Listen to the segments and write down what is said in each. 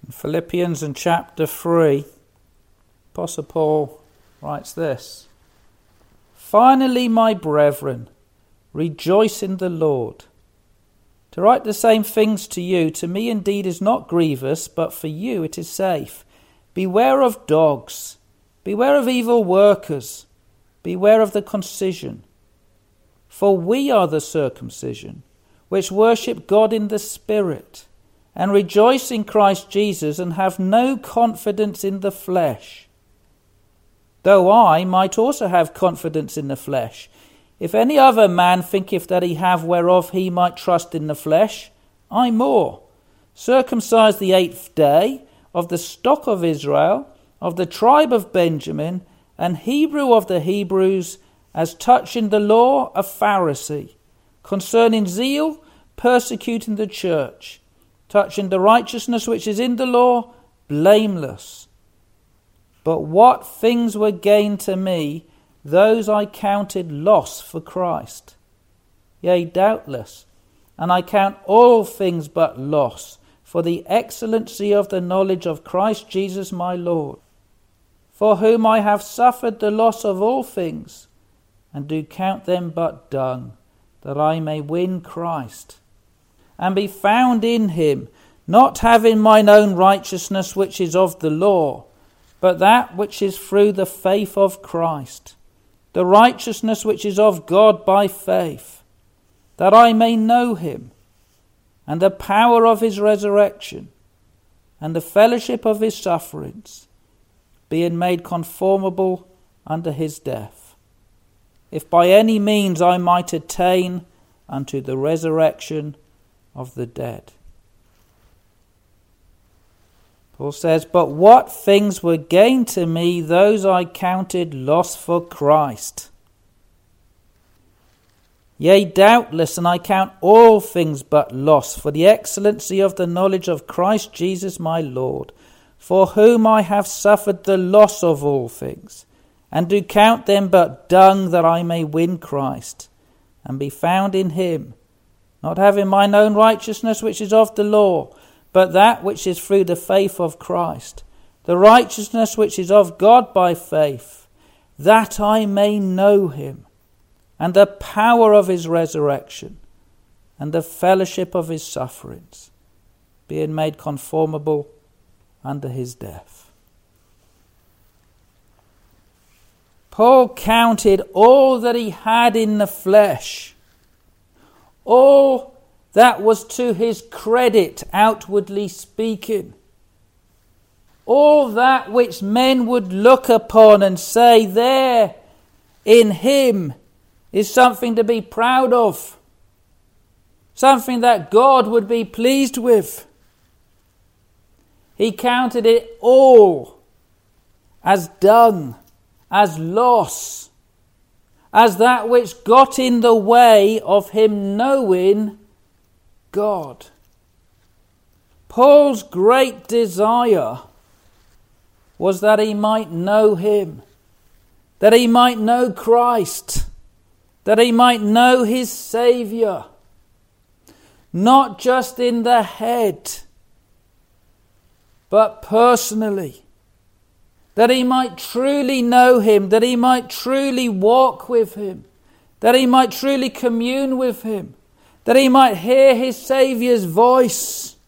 In Philippians and chapter 3, Apostle Paul writes this: "Finally, my brethren, rejoice in the Lord. To write the same things to you, to me indeed is not grievous, but for you it is safe. Beware of dogs, beware of evil workers, beware of the concision. For we are the circumcision, which worship God in the Spirit, and rejoice in Christ Jesus, and have no confidence in the flesh. Though I might also have confidence in the flesh. If any other man thinketh that he have whereof he might trust in the flesh, I more, circumcised the 8th day, of the stock of Israel, of the tribe of Benjamin, and Hebrew of the Hebrews, as touching the law, a Pharisee, concerning zeal, persecuting the church, touching the righteousness which is in the law, blameless. But what things were gain to me, those I counted loss for Christ. Yea, doubtless, and I count all things but loss, for the excellency of the knowledge of Christ Jesus my Lord, for whom I have suffered the loss of all things, and do count them but dung, that I may win Christ, and be found in him, not having mine own righteousness which is of the law, but that which is through the faith of Christ, the righteousness which is of God by faith, that I may know him, and the power of his resurrection, and the fellowship of his sufferings, being made conformable unto his death, if by any means I might attain unto the resurrection of the dead." Paul says, "But what things were gain to me, those I counted loss for Christ. Yea, doubtless, and I count all things but loss, for the excellency of the knowledge of Christ Jesus my Lord, for whom I have suffered the loss of all things, and do count them but dung, that I may win Christ, and be found in him, not having mine own righteousness which is of the law, but that which is through the faith of Christ, the righteousness which is of God by faith, that I may know him, and the power of his resurrection, and the fellowship of his sufferings, being made conformable unto his death." Paul counted all that he had in the flesh, all that was to his credit, outwardly speaking, all that which men would look upon and say, there in him is something to be proud of, something that God would be pleased with. He counted it all as dung, as loss, as that which got in the way of him knowing God. Paul's great desire was that he might know him, that he might know Christ, that he might know his Saviour, not just in the head, but personally, that he might truly know him, that he might truly walk with him, that he might truly commune with him, that he might hear his Saviour's voice,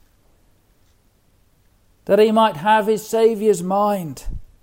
that he might have his Saviour's mind.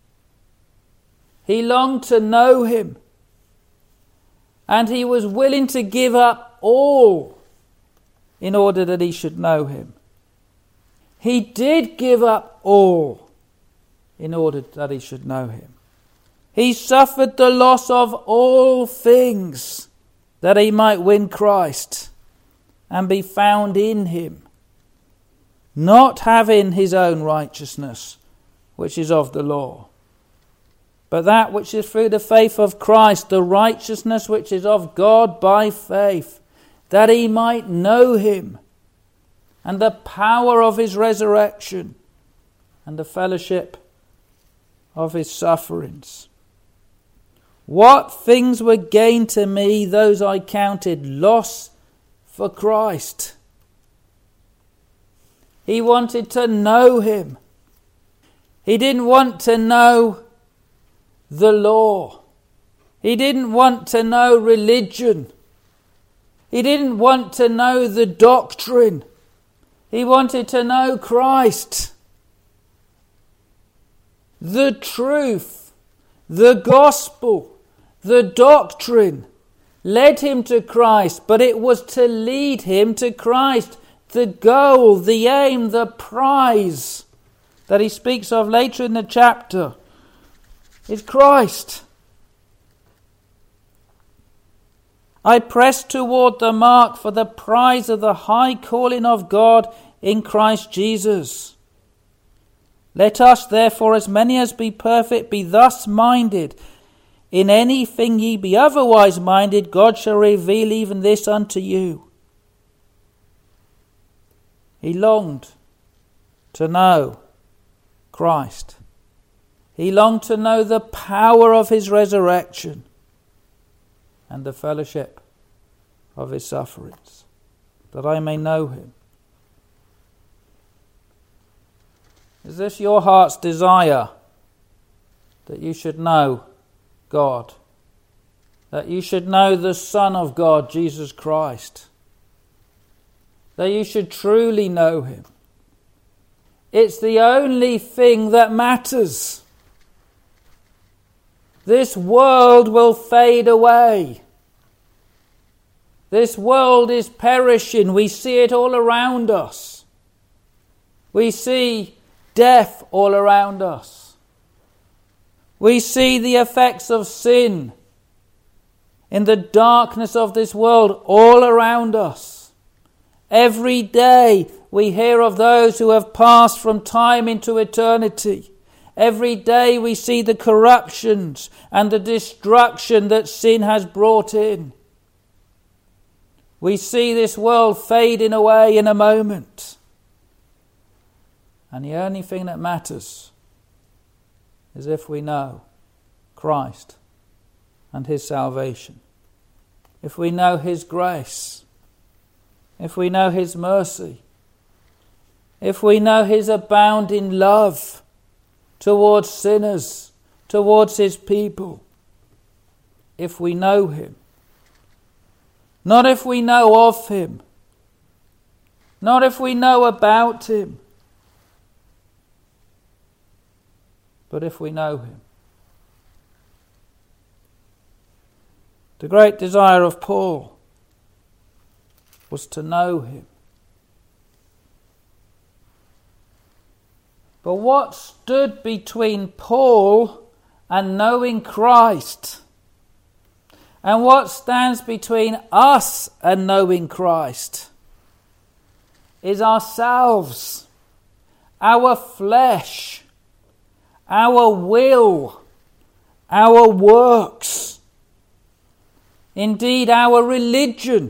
He longed to know him, and he was willing to give up all in order that he should know him. He did give up all in order that he should know him. He suffered the loss of all things that he might win Christ and be found in him, not having his own righteousness, which is of the law, but that which is through the faith of Christ, the righteousness which is of God by faith, that he might know him, and the power of his resurrection, and the fellowship of his sufferings. What things were gain to me, those I counted loss for Christ. He wanted to know him. He didn't want to know the law. He didn't want to know religion. He didn't want to know the doctrine. He wanted to know Christ. The truth, the gospel, the doctrine led him to Christ, but it was to lead him to Christ. The goal, the aim, the prize that he speaks of later in the chapter is Christ. I press toward the mark for the prize of the high calling of God in Christ Jesus. Let us therefore, as many as be perfect, be thus minded. In anything ye be otherwise minded, God shall reveal even this unto you. He longed to know Christ. He longed to know the power of his resurrection and the fellowship of his sufferings, that I may know him. Is this your heart's desire, that you should know God, that you should know the Son of God, Jesus Christ, that you should truly know him? It's the only thing that matters. This world will fade away. This world is perishing. We see it all around us. We see death all around us. We see the effects of sin in the darkness of this world all around us. Every day we hear of those who have passed from time into eternity. Every day we see the corruptions and the destruction that sin has brought in. We see this world fading away in a moment. And the only thing that matters is if we know Christ and his salvation. If we know his grace. If we know his mercy. If we know his abounding love towards sinners, towards his people. If we know him. Not if we know of him. Not if we know about him. But if we know him. The great desire of Paul was to know him. But what stood between Paul and knowing Christ? And what stands between us and knowing Christ is ourselves, our flesh, our will, our works, indeed our religion.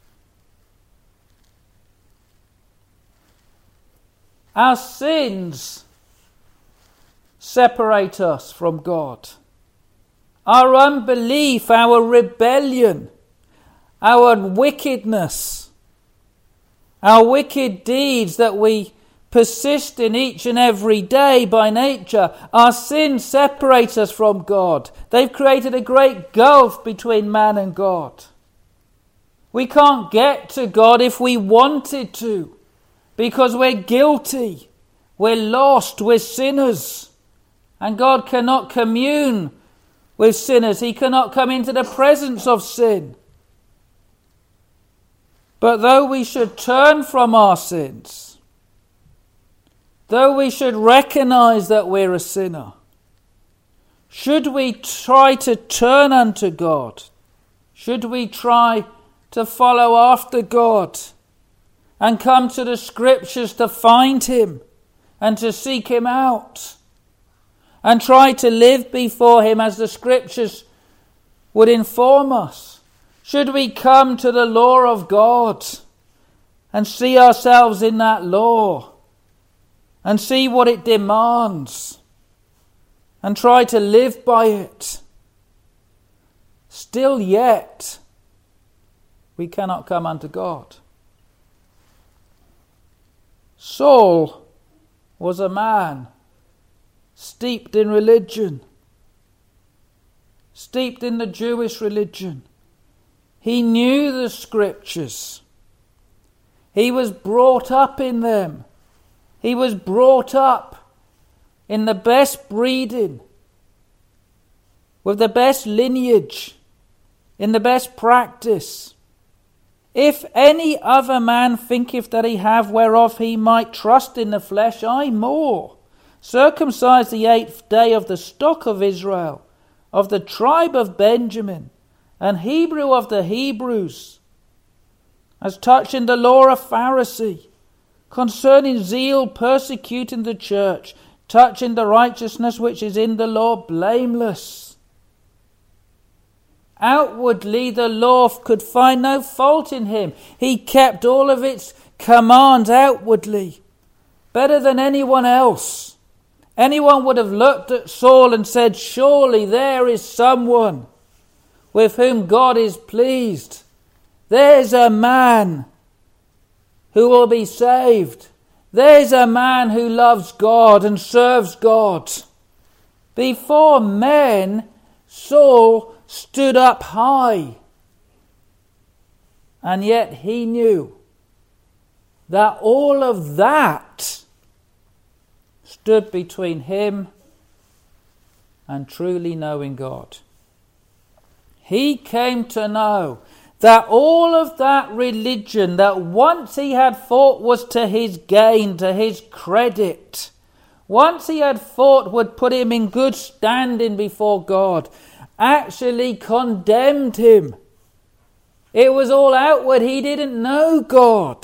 Our sins separate us from God. Our unbelief, our rebellion, our wickedness, our wicked deeds that we persist in each and every day by nature, our sins separate us from God. They've created a great gulf between man and God. We can't get to God if we wanted to, because we're guilty, we're lost, we're sinners, and God cannot commune with sinners. He cannot come into the presence of sin. But though we should turn from our sins, though we should recognize that we're a sinner, should we try to turn unto God? Should we try to follow after God and come to the Scriptures to find him and to seek him out and try to live before him as the Scriptures would inform us? Should we come to the law of God and see ourselves in that law and see what it demands and try to live by it? Still yet, we cannot come unto God. Saul was a man steeped in religion, steeped in the Jewish religion. He knew the scriptures. He was brought up in them. He was brought up in the best breeding, with the best lineage, in the best practice. If any other man thinketh that he have whereof he might trust in the flesh, I more, circumcised the 8th day of the stock of Israel, of the tribe of Benjamin, and Hebrew of the Hebrews, as touching the law a Pharisee, concerning zeal persecuting the church, touching the righteousness which is in the law blameless. Outwardly the law could find no fault in him. He kept all of its commands outwardly, better than anyone else. Anyone would have looked at Saul and said, surely there is someone with whom God is pleased. There's a man who will be saved. There's a man who loves God and serves God. Before men, Saul stood up high. And yet he knew that all of that stood between him and truly knowing God. He came to know that all of that religion that once he had thought was to his gain, to his credit, once he had thought would put him in good standing before God, actually condemned him. It was all outward. He didn't know God.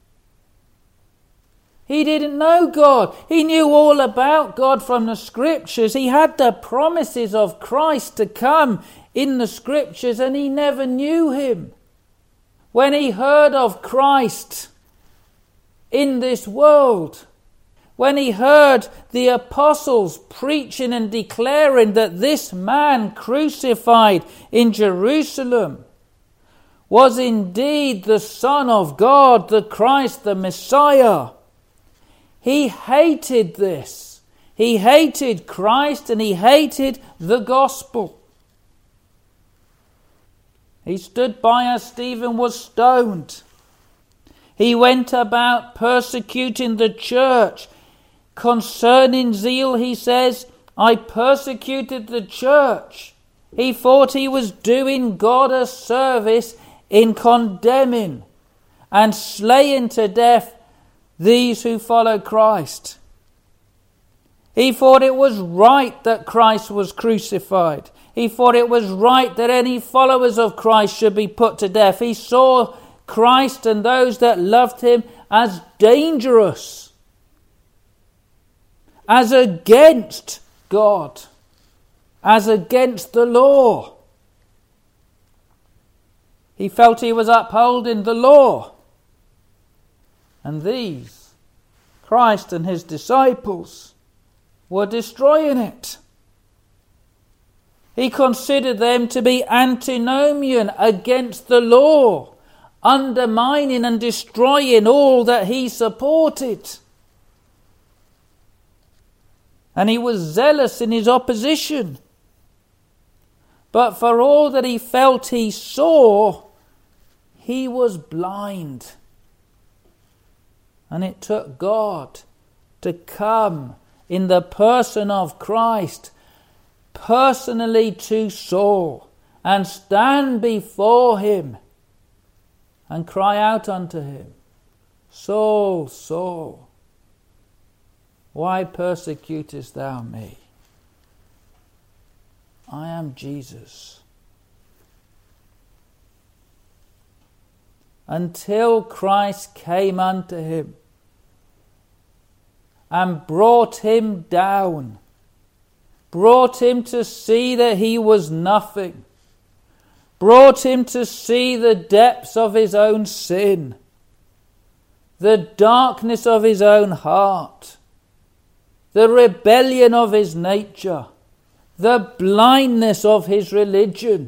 He didn't know God. He knew all about God from the scriptures. He had the promises of Christ to come in the scriptures, and he never knew him. When he heard of Christ in this world, when he heard the apostles preaching and declaring that this man crucified in Jerusalem was indeed the Son of God, the Christ, the Messiah, he hated this. He hated Christ and he hated the gospel. He stood by as Stephen was stoned. He went about persecuting the church. Concerning zeal, he says, I persecuted the church. He thought he was doing God a service in condemning and slaying to death these who follow Christ. He thought it was right that Christ was crucified. He thought it was right that any followers of Christ should be put to death. He saw Christ and those that loved him as dangerous, as against God, as against the law. He felt he was upholding the law. And these, Christ and his disciples, were destroying it. He considered them to be antinomian against the law, undermining and destroying all that he supported. And he was zealous in his opposition. But for all that he felt he saw, he was blind. And it took God to come in the person of Christ personally to Saul and stand before him and cry out unto him, Saul, Saul, why persecutest thou me? I am Jesus. Until Christ came unto him and brought him down, brought him to see that he was nothing, brought him to see the depths of his own sin, the darkness of his own heart, the rebellion of his nature, the blindness of his religion,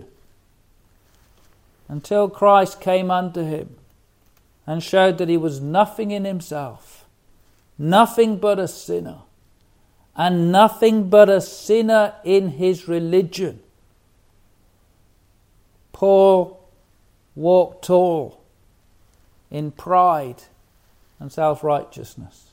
until Christ came unto him and showed that he was nothing in himself, nothing but a sinner, and nothing but a sinner in his religion. Paul walked tall in pride and self-righteousness.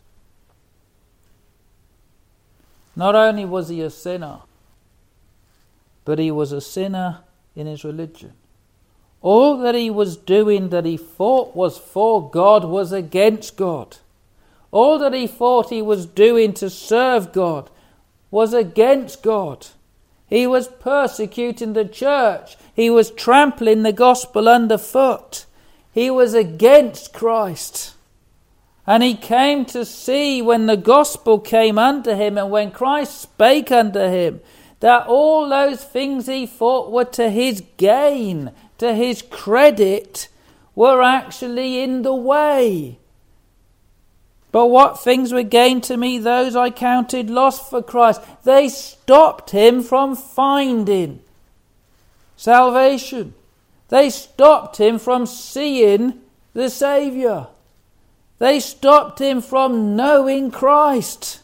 Not only was he a sinner, but he was a sinner in his religion. All that he was doing that he thought was for God was against God. All that he thought he was doing to serve God was against God. He was persecuting the church. He was trampling the gospel underfoot. He was against Christ. And he came to see when the gospel came unto him and when Christ spake unto him, that all those things he thought were to his gain, to his credit, were actually in the way. But what things were gain to me, those I counted loss for Christ. They stopped him from finding salvation. They stopped him from seeing the Saviour. They stopped him from knowing Christ.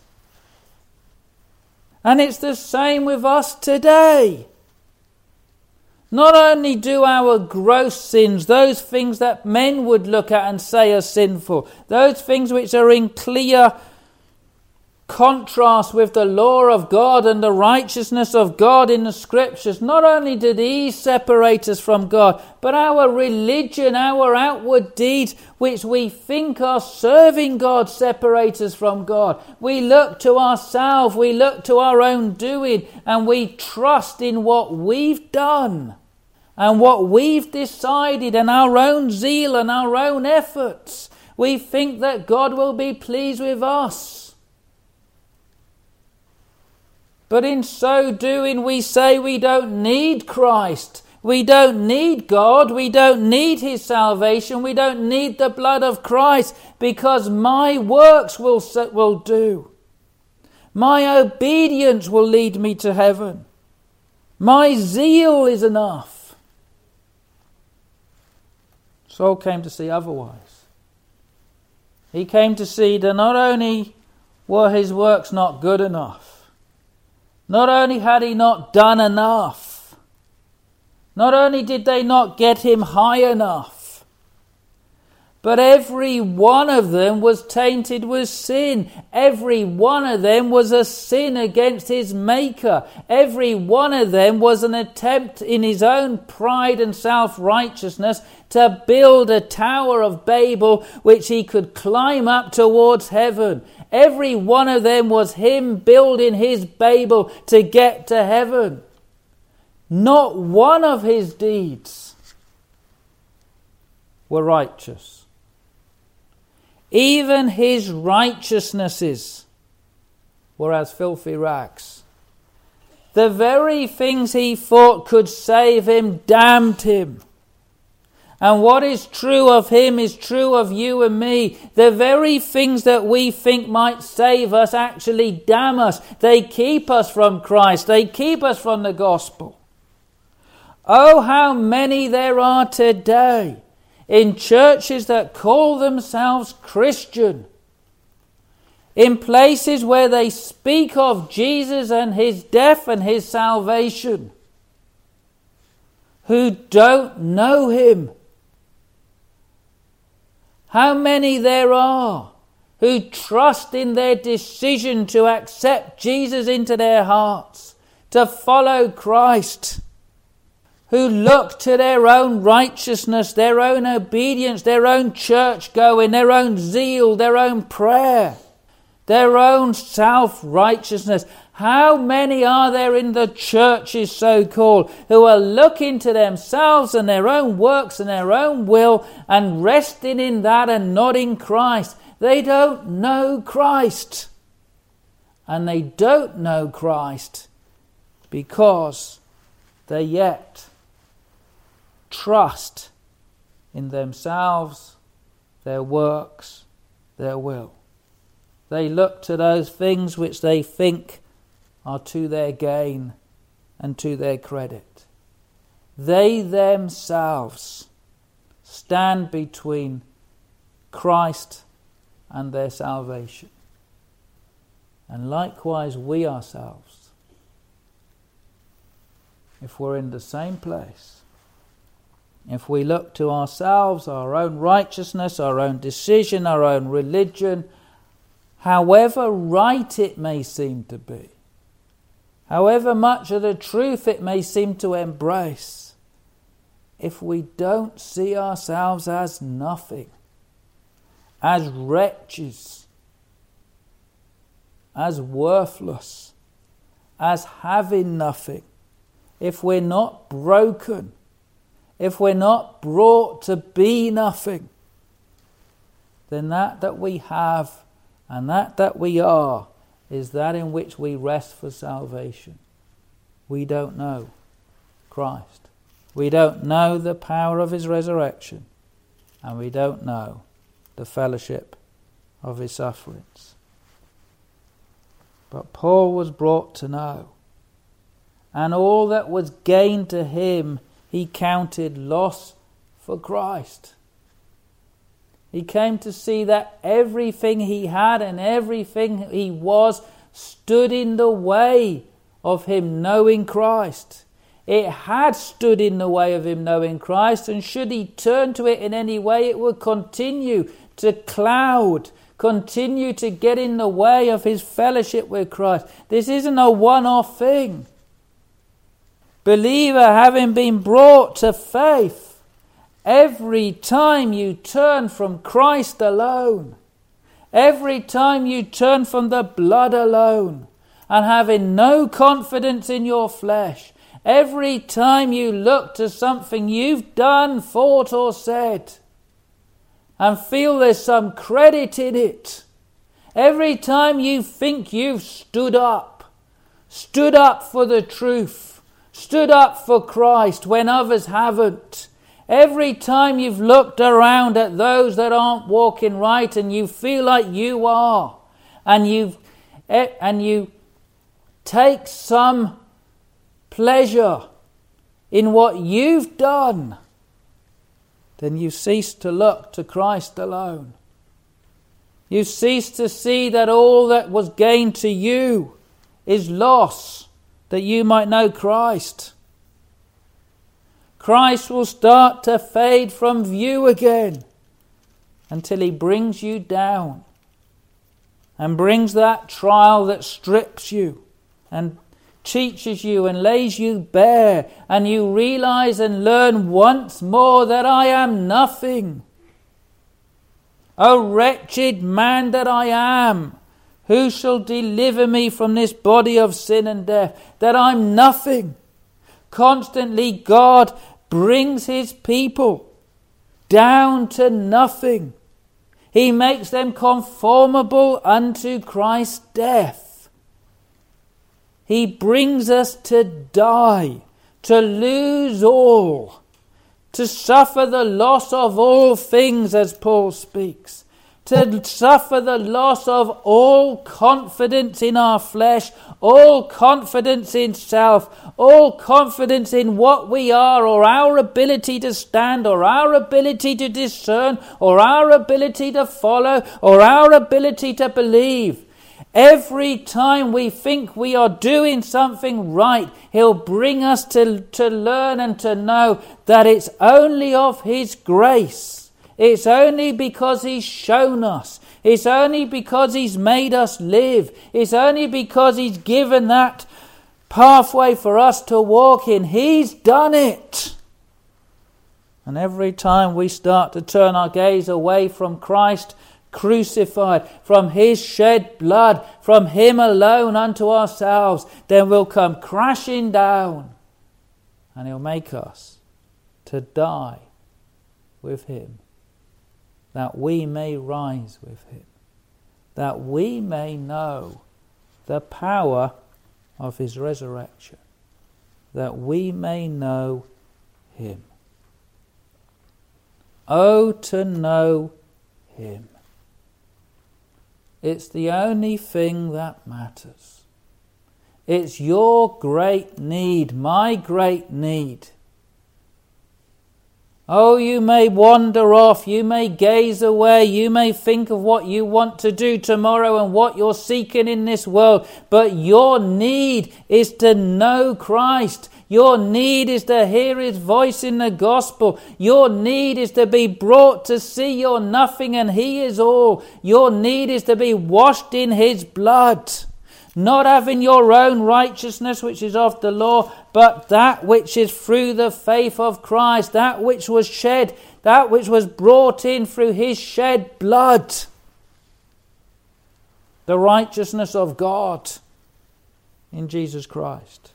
And it's the same with us today. Not only do our gross sins, those things that men would look at and say are sinful, those things which are in clear contrast with the law of God and the righteousness of God in the Scriptures, not only do these separate us from God, but our religion, our outward deeds, which we think are serving God, separate us from God. We look to ourselves, we look to our own doing, and we trust in what we've done and what we've decided and our own zeal and our own efforts. We think that God will be pleased with us. But in so doing, we say we don't need Christ. We don't need God. We don't need his salvation. We don't need the blood of Christ because my works will do. My obedience will lead me to heaven. My zeal is enough. Saul came to see otherwise. He came to see that not only were his works not good enough, not only had he not done enough, not only did they not get him high enough, but every one of them was tainted with sin. Every one of them was a sin against his Maker. Every one of them was an attempt in his own pride and self-righteousness to build a tower of Babel which he could climb up towards heaven. Every one of them was him building his Babel to get to heaven. Not one of his deeds were righteous. Even his righteousnesses were as filthy rags. The very things he thought could save him damned him. And what is true of him is true of you and me. The very things that we think might save us actually damn us. They keep us from Christ. They keep us from the gospel. Oh, how many there are today in churches that call themselves Christian, in places where they speak of Jesus and his death and his salvation, who don't know him. How many there are who trust in their decision to accept Jesus into their hearts, to follow Christ, who look to their own righteousness, their own obedience, their own church going, their own zeal, their own prayer, their own self-righteousness. How many are there in the churches so-called who are looking to themselves and their own works and their own will and resting in that and not in Christ? They don't know Christ. And they don't know Christ because they yet trust in themselves, their works, their will. They look to those things which they think are to their gain and to their credit. They themselves stand between Christ and their salvation. And likewise we ourselves, if we're in the same place, if we look to ourselves, our own righteousness, our own decision, our own religion, however right it may seem to be, however much of the truth it may seem to embrace, if we don't see ourselves as nothing, as wretches, as worthless, as having nothing, if we're not broken, if we're not brought to be nothing, then that we have and that we are is that in which we rest for salvation. We don't know Christ. We don't know the power of his resurrection. And we don't know the fellowship of his sufferings. But Paul was brought to know. And all that was gained to him, he counted loss for Christ. He came to see that everything he had and everything he was stood in the way of him knowing Christ. It had stood in the way of him knowing Christ, and should he turn to it in any way, it would continue to cloud, continue to get in the way of his fellowship with Christ. This isn't a one-off thing. Believer, having been brought to faith, every time you turn from Christ alone, every time you turn from the blood alone, and having no confidence in your flesh, every time you look to something you've done, thought or said, and feel there's some credit in it, every time you think you've stood up for the truth, stood up for Christ when others haven't, every time you've looked around at those that aren't walking right and you feel like you are, and you take some pleasure in what you've done, then you cease to look to Christ alone. You cease to see that all that was gained to you is loss, that you might know Christ. Christ will start to fade from view again until he brings you down and brings that trial that strips you and teaches you and lays you bare, and you realize and learn once more that I am nothing. O wretched man that I am, who shall deliver me from this body of sin and death? That I'm nothing. Constantly God brings his people down to nothing. He makes them conformable unto Christ's death. He brings us to die, to lose all, to suffer the loss of all things, as Paul speaks, to suffer the loss of all confidence in our flesh, all confidence in self, all confidence in what we are, or our ability to stand, or our ability to discern, or our ability to follow, or our ability to believe. Every time we think we are doing something right, he'll bring us to learn and to know that it's only of his grace. It's only because he's shown us. It's only because he's made us live. It's only because he's given that pathway for us to walk in. He's done it. And every time we start to turn our gaze away from Christ crucified, from his shed blood, from him alone unto ourselves, then we'll come crashing down, and he'll make us to die with him, that we may rise with him, that we may know the power of his resurrection, that we may know him. Oh, to know him. It's the only thing that matters. It's your great need, my great need. Oh, you may wander off, you may gaze away, you may think of what you want to do tomorrow and what you're seeking in this world, but your need is to know Christ. Your need is to hear his voice in the gospel. Your need is to be brought to see you're nothing and he is all. Your need is to be washed in his blood. Not having your own righteousness which is of the law, but that which is through the faith of Christ, that which was shed, that which was brought in through his shed blood. The righteousness of God in Jesus Christ.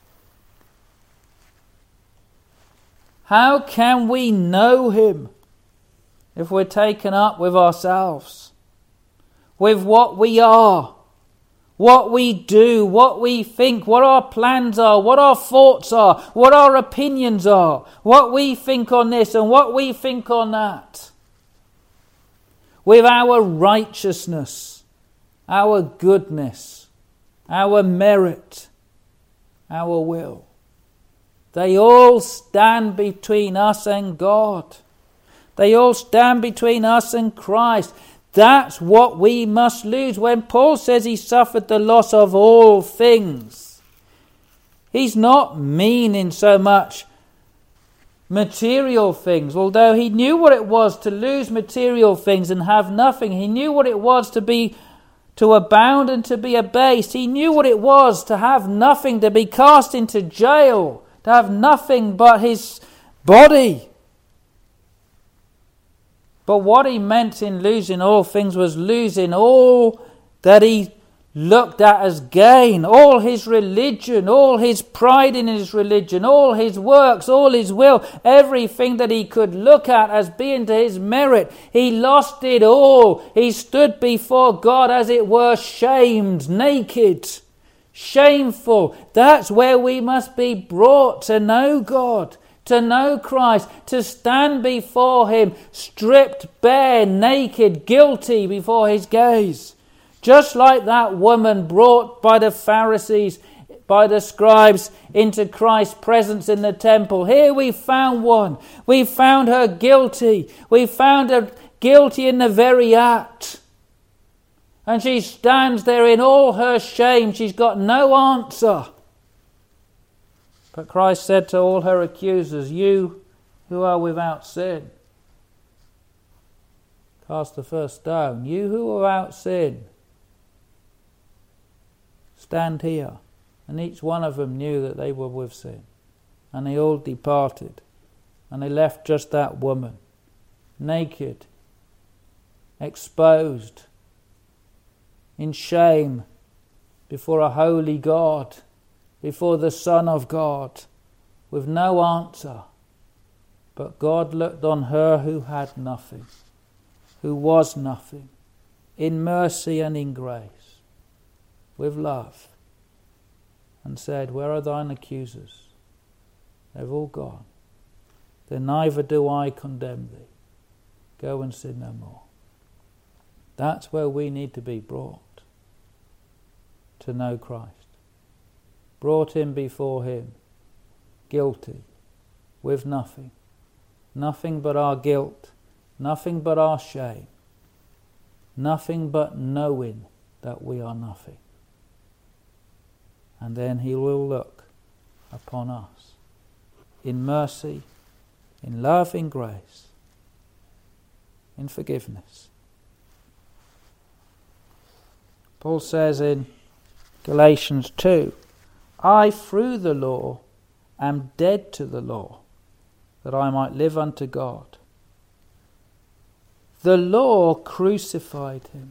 How can we know him if we're taken up with ourselves, with what we are, what we do, what we think, what our plans are, what our thoughts are, what our opinions are, what we think on this and what we think on that? With our righteousness, our goodness, our merit, our will. They all stand between us and God. They all stand between us and Christ. That's what we must lose. When Paul says he suffered the loss of all things, he's not meaning so much material things, although he knew what it was to lose material things and have nothing. He knew what it was to abound and to be abased. He knew what it was to have nothing, to be cast into jail, to have nothing but his body. But what he meant in losing all things was losing all that he looked at as gain, all his religion, all his pride in his religion, all his works, all his will, everything that he could look at as being to his merit. He lost it all. He stood before God as it were shamed, naked, shameful. That's where we must be brought to know God, to know Christ, to stand before him, stripped bare, naked, guilty before his gaze. Just like that woman brought by the Pharisees, by the scribes, into Christ's presence in the temple. Here we found one. We found her guilty. We found her guilty in the very act. And she stands there in all her shame. She's got no answer. But Christ said to all her accusers, you who are without sin, cast the first stone. You who are without sin, stand here. And each one of them knew that they were with sin. And they all departed. And they left just that woman, naked, exposed, in shame, before a holy God, before the Son of God, with no answer. But God looked on her who had nothing, who was nothing, in mercy and in grace, with love, and said, where are thine accusers? They've all gone. Then neither do I condemn thee. Go and sin no more. That's where we need to be brought, to know Christ. Brought him before him, guilty, with nothing. Nothing but our guilt, nothing but our shame, nothing but knowing that we are nothing. And then he will look upon us in mercy, in love, in grace, in forgiveness. Paul says in Galatians 2, I through the law am dead to the law, that I might live unto God. The law crucified him.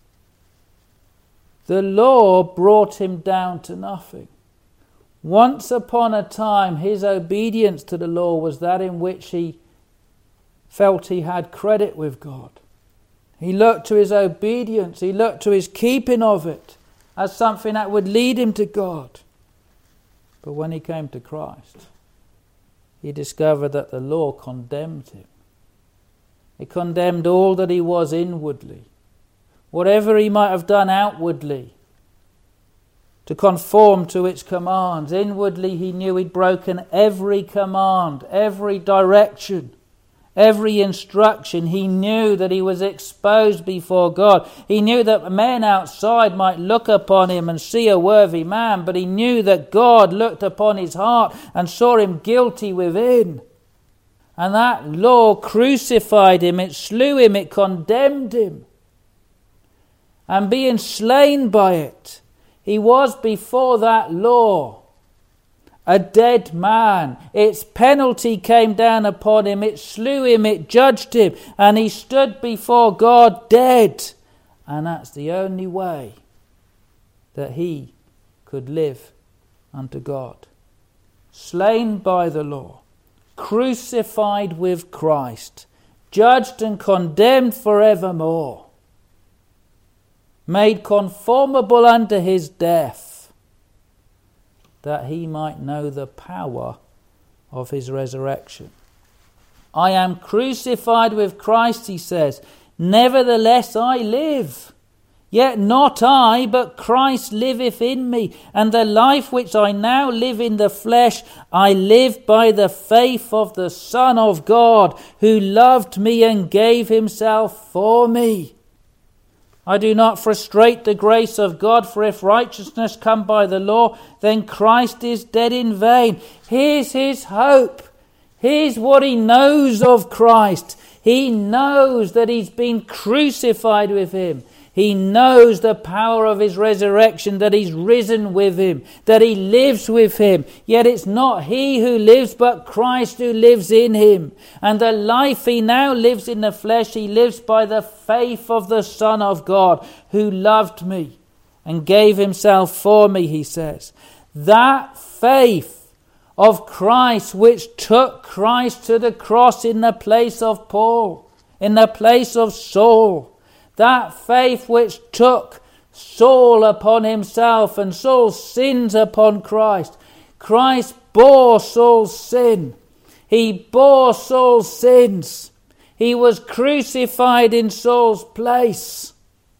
The law brought him down to nothing. Once upon a time, his obedience to the law was that in which he felt he had credit with God. He looked to his obedience, he looked to his keeping of it as something that would lead him to God. But when he came to Christ, he discovered that the law condemned him. It condemned all that he was inwardly. Whatever he might have done outwardly to conform to its commands, inwardly he knew he'd broken every command, every direction, every instruction. He knew that he was exposed before God. He knew that men outside might look upon him and see a worthy man, but he knew that God looked upon his heart and saw him guilty within. And that law crucified him, it slew him, it condemned him. And being slain by it, he was before that law a dead man. Its penalty came down upon him, it slew him, it judged him, and he stood before God dead. And that's the only way that he could live unto God. Slain by the law, crucified with Christ, judged and condemned forevermore, made conformable unto his death, that he might know the power of his resurrection. I am crucified with Christ, he says. Nevertheless I live. Yet not I, but Christ liveth in me. And the life which I now live in the flesh, I live by the faith of the Son of God, who loved me and gave himself for me. I do not frustrate the grace of God, for if righteousness come by the law, then Christ is dead in vain. Here's his hope. Here's what he knows of Christ. He knows that he's been crucified with him. He knows the power of his resurrection, that he's risen with him, that he lives with him. Yet it's not he who lives, but Christ who lives in him. And the life he now lives in the flesh, he lives by the faith of the Son of God, who loved me and gave himself for me, he says. That faith of Christ which took Christ to the cross in the place of Paul, in the place of Saul. That faith which took Saul upon himself and Saul's sins upon Christ. Christ bore Saul's sin. He bore Saul's sins. He was crucified in Saul's place.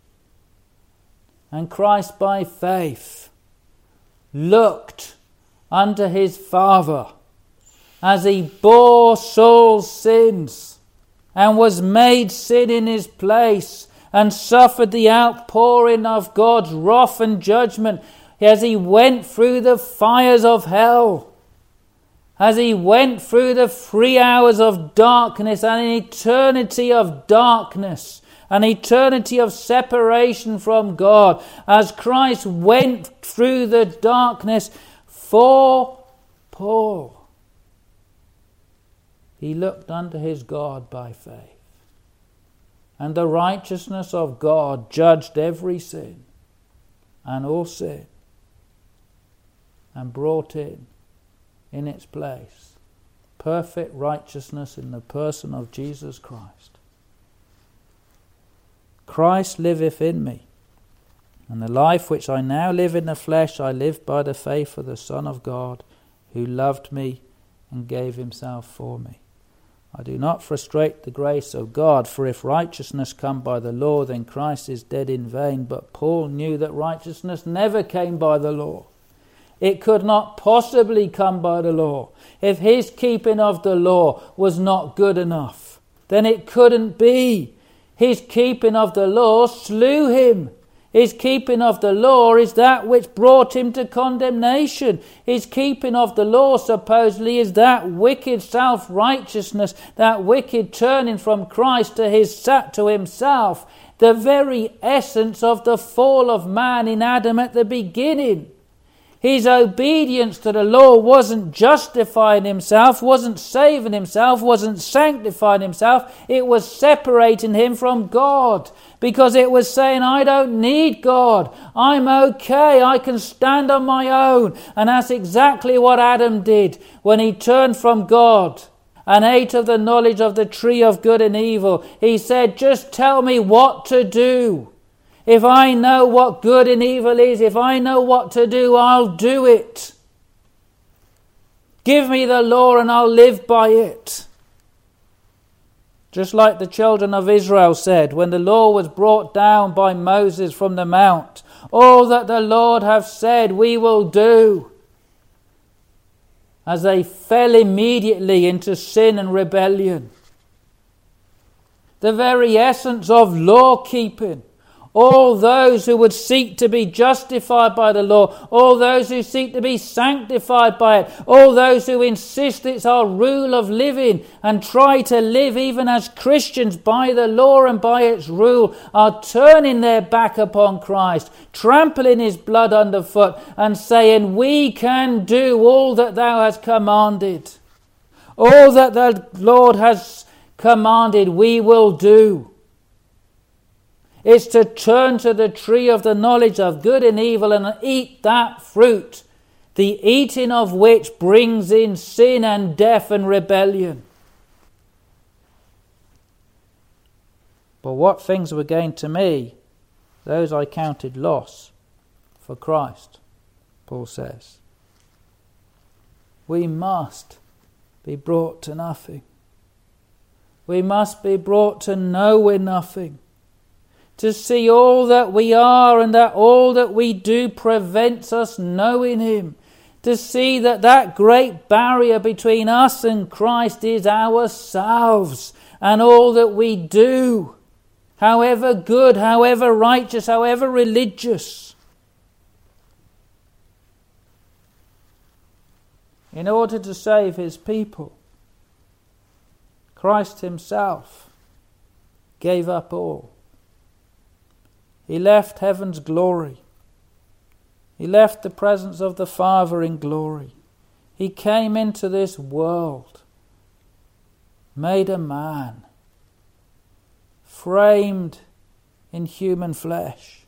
And Christ by faith looked unto his Father as he bore Saul's sins and was made sin in his place, and suffered the outpouring of God's wrath and judgment as he went through the fires of hell, as he went through the 3 hours of darkness and an eternity of darkness, an eternity of separation from God. As Christ went through the darkness for Paul, he looked unto his God by faith. And the righteousness of God judged every sin and all sin, and brought in its place perfect righteousness in the person of Jesus Christ. Christ liveth in me, and the life which I now live in the flesh, I live by the faith of the Son of God, who loved me and gave himself for me. I do not frustrate the grace of God, for if righteousness come by the law, then Christ is dead in vain. But Paul knew that righteousness never came by the law. It could not possibly come by the law. If his keeping of the law was not good enough, then it couldn't be. His keeping of the law slew him. His keeping of the law is that which brought him to condemnation. His keeping of the law supposedly is that wicked self-righteousness, that wicked turning from Christ to himself, the very essence of the fall of man in Adam at the beginning. His obedience to the law wasn't justifying himself, wasn't saving himself, wasn't sanctifying himself. It was separating him from God, because it was saying, I don't need God. I'm okay. I can stand on my own. And that's exactly what Adam did when he turned from God and ate of the knowledge of the tree of good and evil. He said, just tell me what to do. If I know what good and evil is, if I know what to do, I'll do it. Give me the law and I'll live by it. Just like the children of Israel said when the law was brought down by Moses from the mount, all that the Lord hath said we will do. As they fell immediately into sin and rebellion. the very essence of law-keeping. All those who would seek to be justified by the law, all those who seek to be sanctified by it, all those who insist it's our rule of living and try to live even as Christians by the law and by its rule, are turning their back upon Christ, trampling his blood underfoot and saying, we can do all that thou hast commanded. All that the Lord has commanded we will do. It's to turn to the tree of the knowledge of good and evil and eat that fruit, the eating of which brings in sin and death and rebellion. But what things were gain to me, those I counted loss for Christ, Paul says. We must be brought to nothing. We must be brought to know we're nothing. To see all that we are and that all that we do prevents us knowing him. To see that that great barrier between us and Christ is ourselves and all that we do, however good, however righteous, however religious. In order to save his people, Christ himself gave up all. He left heaven's glory. He left the presence of the Father in glory. He came into this world, made a man, framed in human flesh,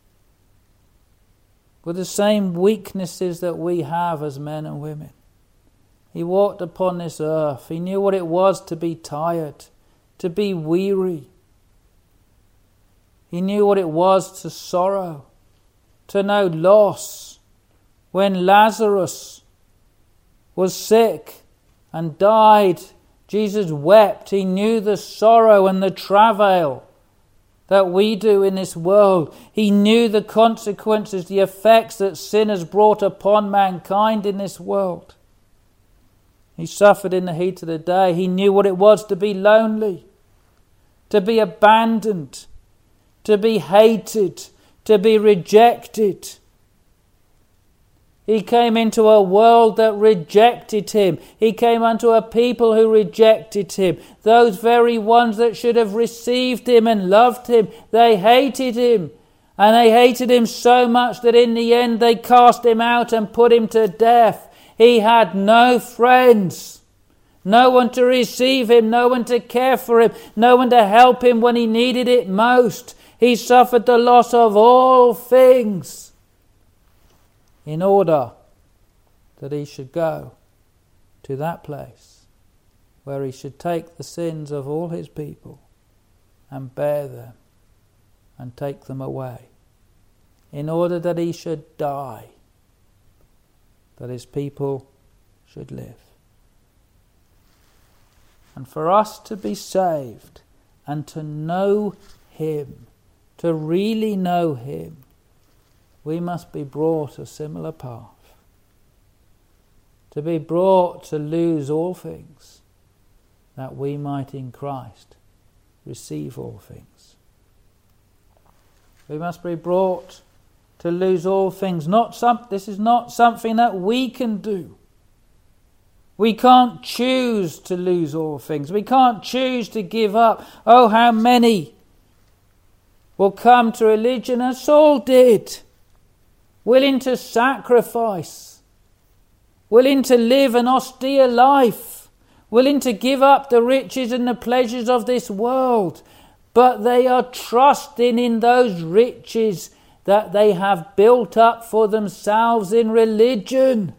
with the same weaknesses that we have as men and women. He walked upon this earth. He knew what it was to be tired, to be weary. He knew what it was to sorrow, to know loss. When Lazarus was sick and died, Jesus wept. He knew the sorrow and the travail that we do in this world. He knew the consequences, the effects that sin has brought upon mankind in this world. He suffered in the heat of the day. He knew what it was to be lonely, to be abandoned, to be hated, to be rejected. He came into a world that rejected him. He came unto a people who rejected him. Those very ones that should have received him and loved him, they hated him. And they hated him so much that in the end they cast him out and put him to death. He had no friends. No one to receive him, no one to care for him, no one to help him when he needed it most. He suffered the loss of all things in order that he should go to that place where he should take the sins of all his people and bear them and take them away, in order that he should die, that his people should live. And for us to be saved and to know him, to really know him, we must be brought a similar path. To be brought to lose all things, that we might in Christ receive all things. We must be brought to lose all things. This is not something that we can do. We can't choose to lose all things. We can't choose to give up. Oh, how many will come to religion as Saul did, willing to sacrifice, willing to live an austere life, willing to give up the riches and the pleasures of this world, but they are trusting in those riches that they have built up for themselves in religion.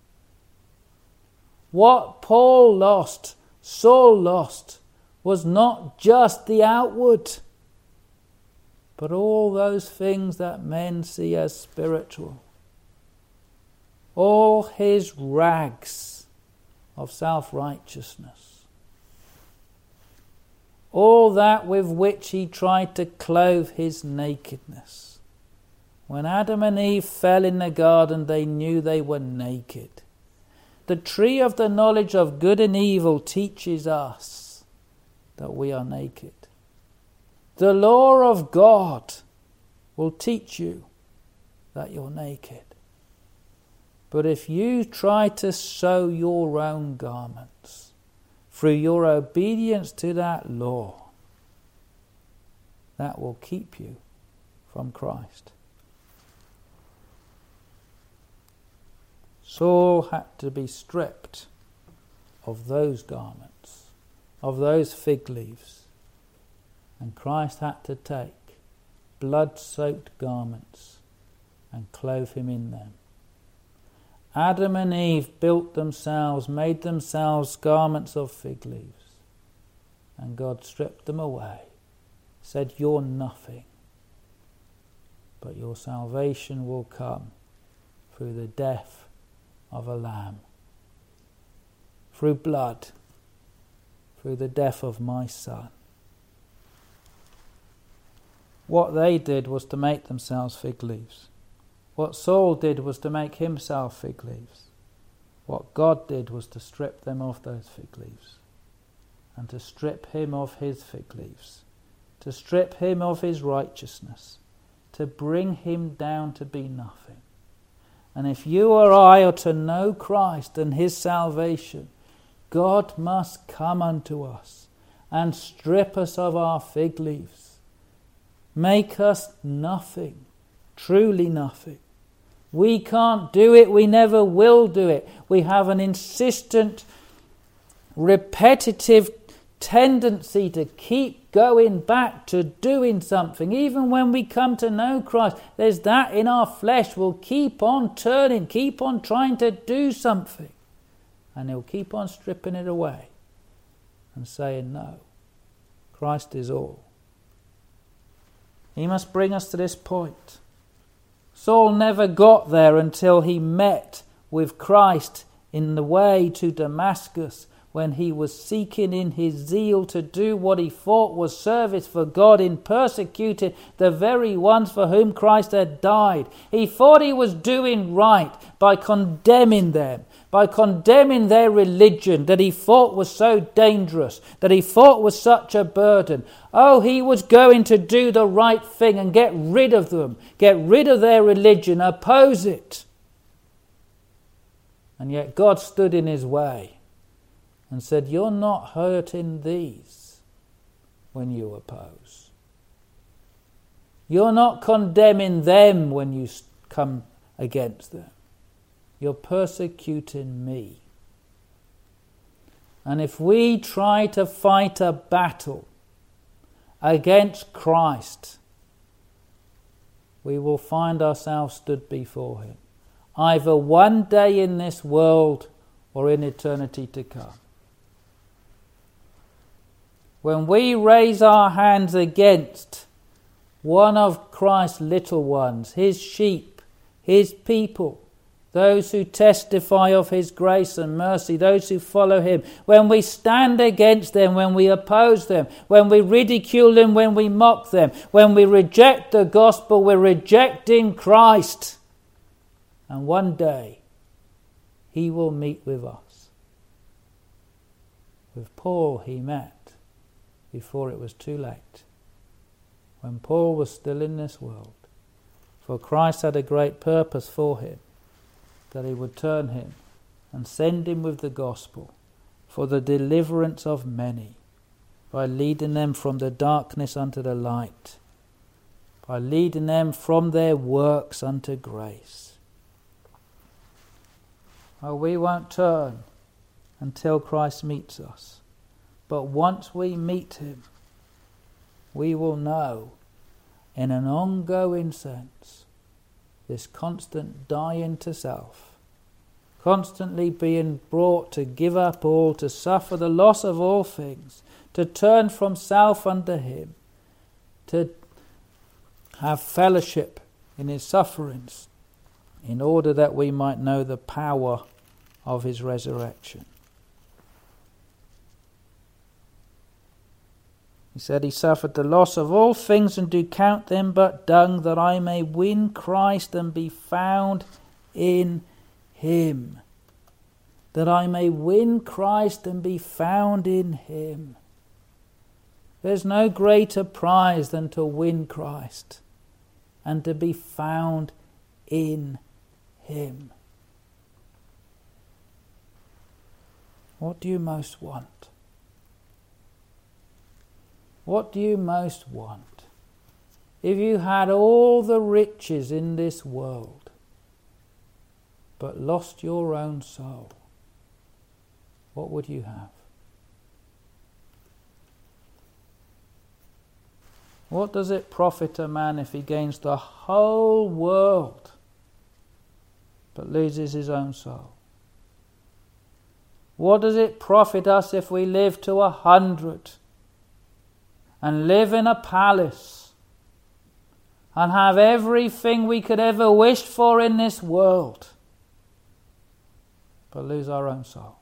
What Paul lost, Saul lost, was not just the outward, but all those things that men see as spiritual. All his rags of self-righteousness. All that with which he tried to clothe his nakedness. When Adam and Eve fell in the garden, they knew they were naked. The tree of the knowledge of good and evil teaches us that we are naked. The law of God will teach you that you're naked. But if you try to sew your own garments through your obedience to that law, that will keep you from Christ. Saul had to be stripped of those garments, of those fig leaves, and Christ had to take blood-soaked garments and clothe him in them. Adam and Eve built themselves, made themselves garments of fig leaves, and God stripped them away, said, "You're nothing, but your salvation will come through the death of a lamb, through blood, through the death of my Son." What they did was to make themselves fig leaves. What Saul did was to make himself fig leaves. What God did was to strip them of those fig leaves, and to strip him of his fig leaves, to strip him of his righteousness, to bring him down to be nothing. And if you or I are to know Christ and his salvation, God must come unto us and strip us of our fig leaves, make us nothing, truly nothing. We can't do it, we never will do it. We have an insistent, repetitive tendency to keep going back to doing something. Even when we come to know Christ, there's that in our flesh. We'll keep on turning, keep on trying to do something. And he'll keep on stripping it away and saying, no, Christ is all. He must bring us to this point. Saul never got there until he met with Christ in the way to Damascus, when he was seeking in his zeal to do what he thought was service for God in persecuting the very ones for whom Christ had died. He thought he was doing right by condemning them, by condemning their religion that he thought was so dangerous, that he thought was such a burden. Oh, he was going to do the right thing and get rid of them, get rid of their religion, oppose it. And yet God stood in his way and said, "You're not hurting these when you oppose. You're not condemning them when you come against them. You're persecuting me." And if we try to fight a battle against Christ, we will find ourselves stood before him, either one day in this world or in eternity to come. When we raise our hands against one of Christ's little ones, his sheep, his people, those who testify of his grace and mercy, those who follow him, when we stand against them, when we oppose them, when we ridicule them, when we mock them, when we reject the gospel, we're rejecting Christ. And one day he will meet with us. With Paul he met before it was too late, when Paul was still in this world. For Christ had a great purpose for him, that he would turn him and send him with the gospel for the deliverance of many, by leading them from the darkness unto the light, by leading them from their works unto grace. Oh, we won't turn until Christ meets us. But once we meet him, we will know in an ongoing sense this constant dying to self, constantly being brought to give up all, to suffer the loss of all things, to turn from self unto him, to have fellowship in his sufferings, in order that we might know the power of his resurrection. He said, he suffered the loss of all things and do count them but dung, that I may win Christ and be found in him. That I may win Christ and be found in him. There's no greater prize than to win Christ and to be found in him. What do you most want? What do you most want? If you had all the riches in this world, but lost your own soul, what would you have? What does it profit a man if he gains the whole world, but loses his own soul? What does it profit us if we live to 100 and live in a palace and have everything we could ever wish for in this world, but lose our own soul?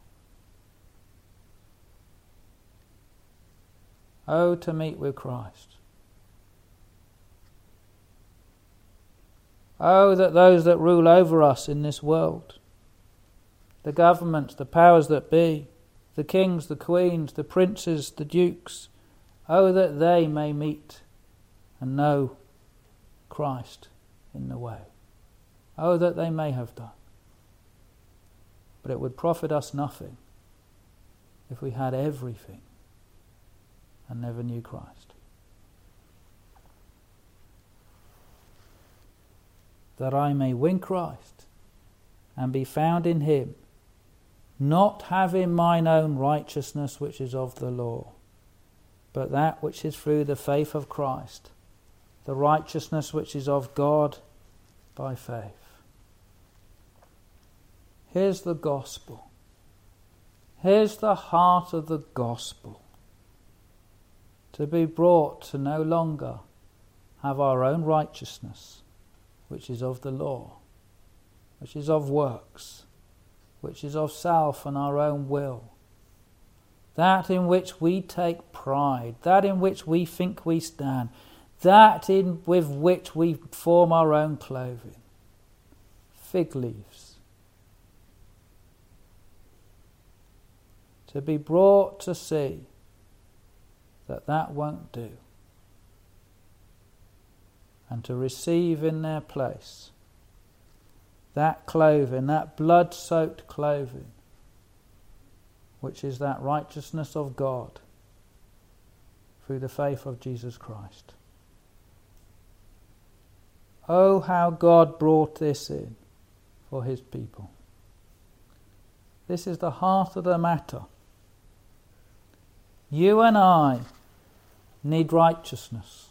Oh, to meet with Christ. Oh, that those that rule over us in this world, the governments, the powers that be, the kings, the queens, the princes, the dukes, oh, that they may meet and know Christ in the way. Oh, that they may have done. But it would profit us nothing if we had everything and never knew Christ. That I may win Christ and be found in him, not having mine own righteousness which is of the law, but that which is through the faith of Christ, the righteousness which is of God by faith. Here's the gospel. Here's the heart of the gospel. To be brought to no longer have our own righteousness, which is of the law, which is of works, which is of self and our own will, that in which we take pride, that in which we think we stand, that with which we form our own clothing. Fig leaves. To be brought to see that won't do, and to receive in their place that clothing, that blood-soaked clothing, which is that righteousness of God through the faith of Jesus Christ. Oh, how God brought this in for his people. This is the heart of the matter. You and I need righteousness.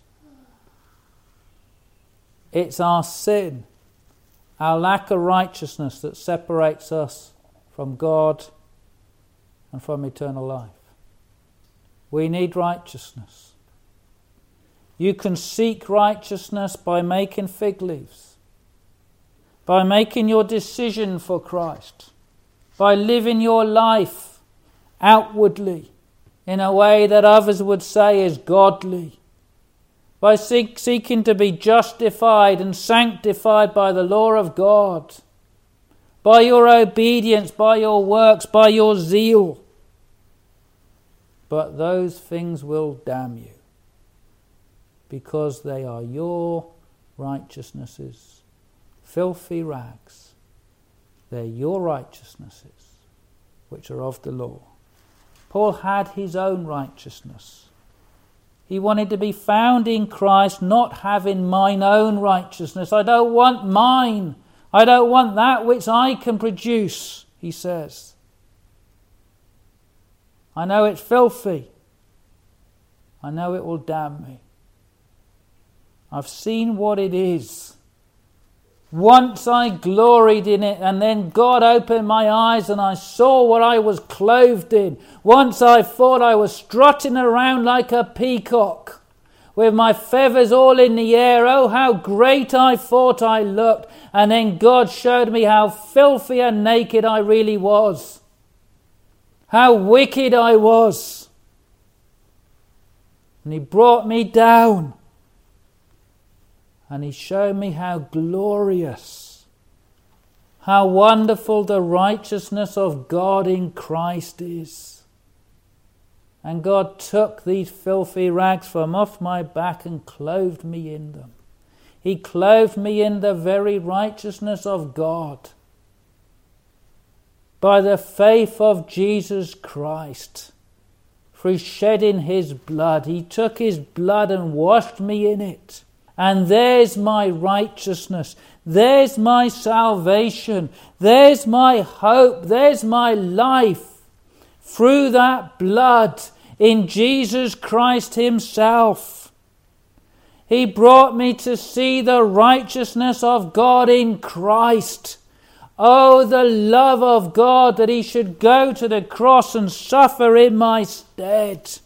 It's our sin, our lack of righteousness, that separates us from God and from eternal life. We need righteousness. You can seek righteousness by making fig leaves, by making your decision for Christ, by living your life outwardly in a way that others would say is godly, by seeking to be justified and sanctified by the law of God, by your obedience, by your works, by your zeal. But those things will damn you, because they are your righteousnesses, filthy rags. They're your righteousnesses, which are of the law. Paul had his own righteousness. He wanted to be found in Christ, not having mine own righteousness. I don't want mine. I don't want that which I can produce, he says. I know it's filthy. I know it will damn me. I've seen what it is. Once I gloried in it, and then God opened my eyes and I saw what I was clothed in. Once I thought I was strutting around like a peacock, with my feathers all in the air. Oh, how great I thought I looked. And then God showed me how filthy and naked I really was. How wicked I was. And he brought me down. And he showed me how glorious, how wonderful the righteousness of God in Christ is. And God took these filthy rags from off my back and clothed me in them. He clothed me in the very righteousness of God. By the faith of Jesus Christ, through shedding his blood, he took his blood and washed me in it. And there's my righteousness. There's my salvation. There's my hope. There's my life. Through that blood in Jesus Christ himself. He brought me to see the righteousness of God in Christ. Oh, the love of God that he should go to the cross and suffer in my stead.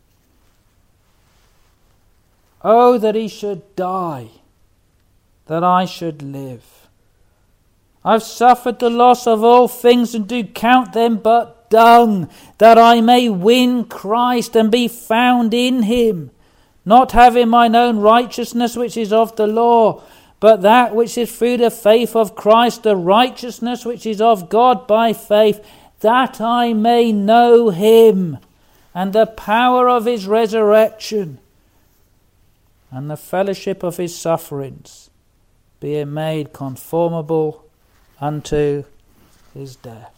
Oh, that he should die, that I should live. I've suffered the loss of all things and do count them but dung, that I may win Christ and be found in him, not having mine own righteousness which is of the law, but that which is through the faith of Christ, the righteousness which is of God by faith, that I may know him, and the power of his resurrection, and the fellowship of his sufferings, being made conformable unto his death.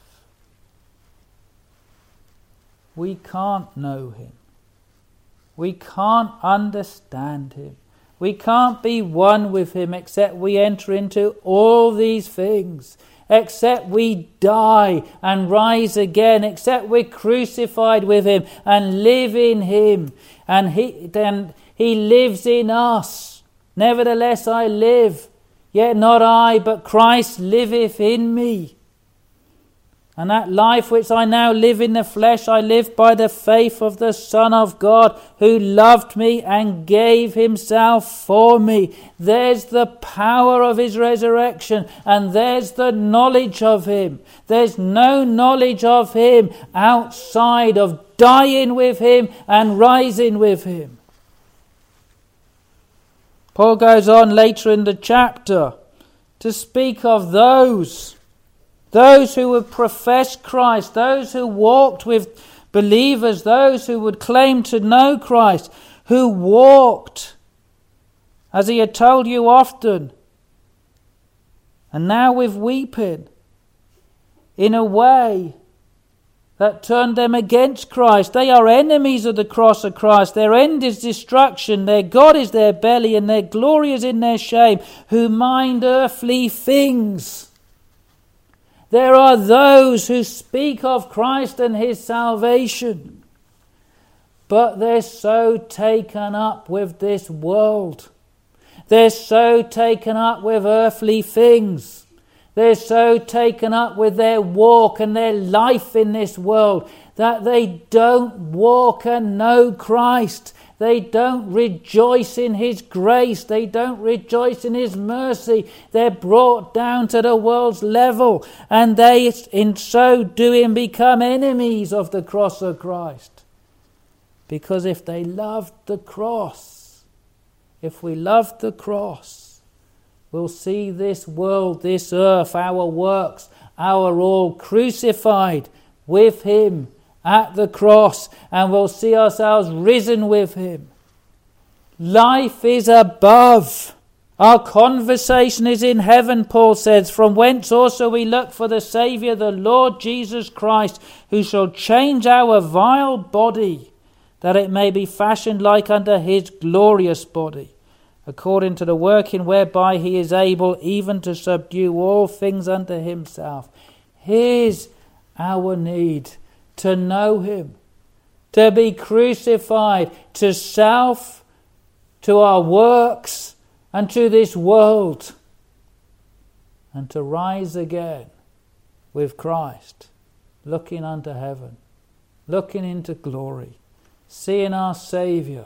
We can't know him. We can't understand him. We can't be one with him except we enter into all these things, except we die and rise again, except we're crucified with him and live in him, and he lives in us. Nevertheless I live, yet not I, but Christ liveth in me. And that life which I now live in the flesh, I live by the faith of the Son of God, who loved me and gave himself for me. There's the power of his resurrection, and there's the knowledge of him. There's no knowledge of him outside of dying with him and rising with him. Paul goes on later in the chapter to speak of those who would profess Christ, those who walked with believers, those who would claim to know Christ, who walked, as he had told you often, and now with weeping, in a way that turned them against Christ. They are enemies of the cross of Christ. Their end is destruction. Their God is their belly, and their glory is in their shame, who mind earthly things. There are those who speak of Christ and his salvation, but they're so taken up with this world. They're so taken up with earthly things. They're so taken up with their walk and their life in this world that they don't walk and know Christ. They don't rejoice in his grace. They don't rejoice in his mercy. They're brought down to the world's level, and they, in so doing, become enemies of the cross of Christ. Because if they loved the cross, if we loved the cross, we'll see this world, this earth, our works, our all crucified with him at the cross, and we'll see ourselves risen with him. Life is above. Our conversation is in heaven, Paul says, from whence also we look for the Saviour, the Lord Jesus Christ, who shall change our vile body, that it may be fashioned like unto his glorious body, according to the working whereby he is able even to subdue all things unto himself. Here's our need: to know him, to be crucified to self, to our works, and to this world, and to rise again with Christ, looking unto heaven, looking into glory, seeing our Saviour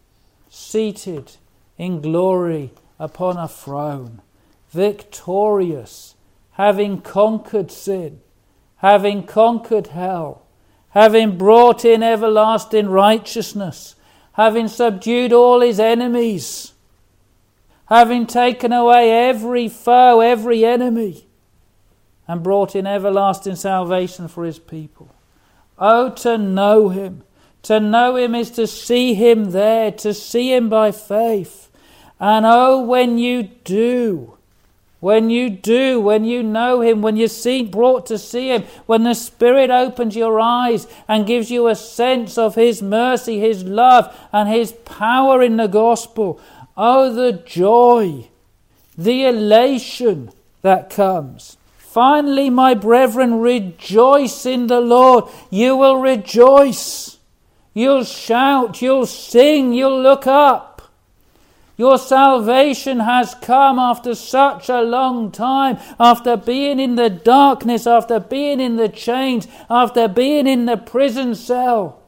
seated in glory upon a throne, victorious, having conquered sin, having conquered hell, having brought in everlasting righteousness, having subdued all his enemies, having taken away every foe, every enemy, and brought in everlasting salvation for his people. Oh, to know him, To know him is to see him there, to see him by faith. And oh, when you do, when you know him, when you're brought to see him, when the Spirit opens your eyes and gives you a sense of his mercy, his love, and his power in the gospel, oh, the joy, the elation that comes. Finally, my brethren, rejoice in the Lord. You will rejoice. You'll shout, you'll sing, you'll look up. Your salvation has come after such a long time, after being in the darkness, after being in the chains, after being in the prison cell.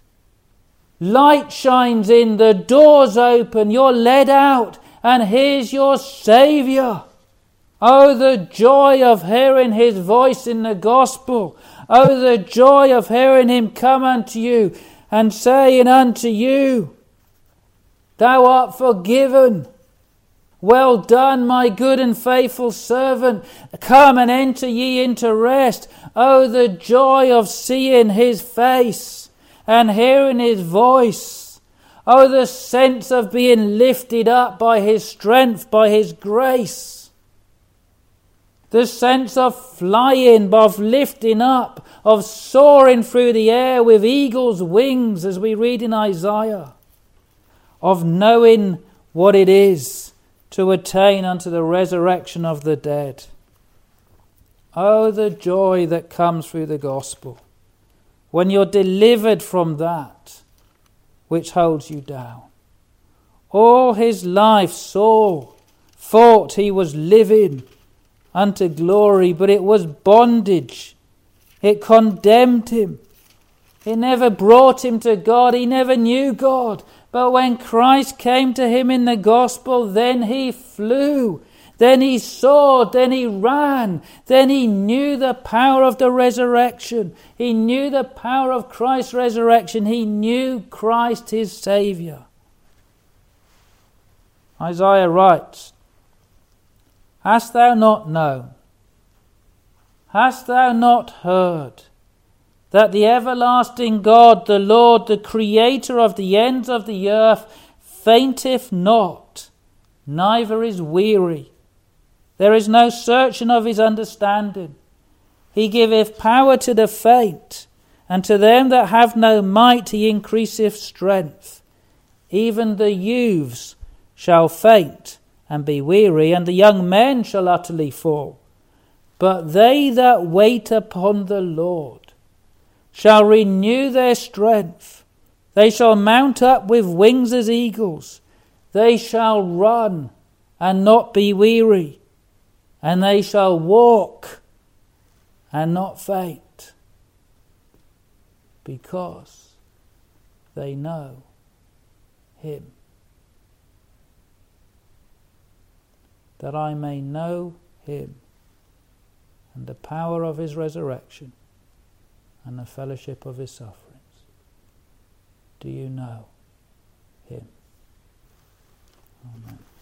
Light shines in, the doors open, you're led out, and here's your Saviour. Oh, the joy of hearing his voice in the gospel. Oh, the joy of hearing him come unto you and saying unto you, thou art forgiven. Well done, my good and faithful servant. Come and enter ye into rest. Oh, the joy of seeing his face and hearing his voice. Oh, the sense of being lifted up by his strength, by his grace. The sense of flying, of lifting up, of soaring through the air with eagle's wings, as we read in Isaiah. Of knowing what it is to attain unto the resurrection of the dead. Oh, the joy that comes through the gospel when you're delivered from that which holds you down. All his life Saul thought he was living unto glory, but it was bondage. It condemned him. It never brought him to God. He never knew God. But when Christ came to him in the gospel, then he flew. Then he soared. Then he ran. Then he knew the power of the resurrection. He knew the power of Christ's resurrection. He knew Christ his Saviour. Isaiah writes, hast thou not known? Hast thou not heard that the everlasting God, the Lord, the Creator of the ends of the earth, fainteth not, neither is weary. There is no searching of his understanding. He giveth power to the faint, and to them that have no might he increaseth strength. Even the youths shall faint and be weary, and the young men shall utterly fall. But they that wait upon the Lord shall renew their strength. They shall mount up with wings as eagles. They shall run and not be weary, and they shall walk and not faint, because they know him. That I may know him and the power of his resurrection and the fellowship of his sufferings. Do you know him? Amen.